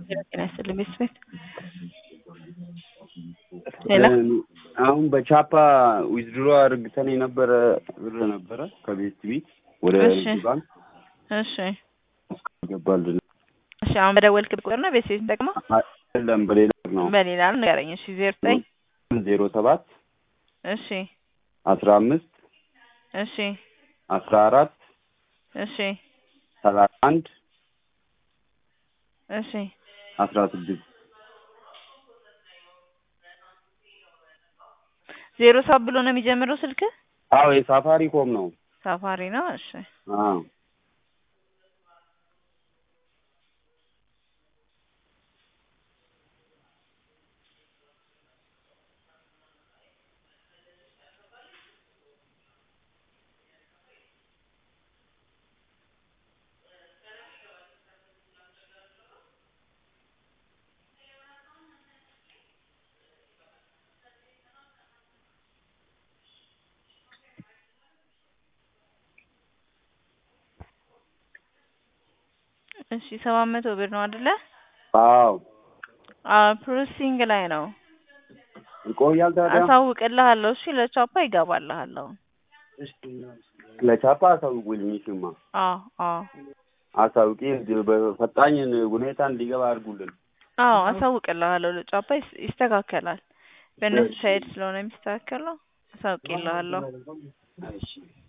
ጤና ይስጥልኝ ቤተሰብ ሄሎ አሁን በቻፓ ዊዝድሮ አድርገን የነበረ ብር ነበረ ከቤት ወደ ባንክ እሺ ገባልን። እሺ አሁን በደወልክ ቁጥር ነው ቤተሰብ ተጠቅማ አይደለም በሌላ ነው። በሌላ ነው ንገረኝ። እሺ 0907 እሺ 15 እሺ 14 እሺ 31 እሺ 16 07 ብሎ ነው የሚጀምረው ስልክ? አዎ የሳፋሪኮም ነው። ሳፋሪ ነው። እሺ አዎ እሺ 700 ብር ነው አይደለ? አዎ ፕሮሰሲንግ ላይ ነው። ይቆያል ታዲያ? አሳውቅልሃለሁ። እሺ ለቻፓ ይገባልሃል። እሺ ለቻፓ አሳውቁልኝማ። አዎ አሳውቂ በፈጣኝ ሁኔታ እንዲገባ አድርጉልን። አዎ አሳውቅልሃለሁ። ለቻፓ ይስተካከላል። በእነሱ ሳይድ ስለሆነ የሚስተካከለው አሳውቅልሃለሁ። እሺ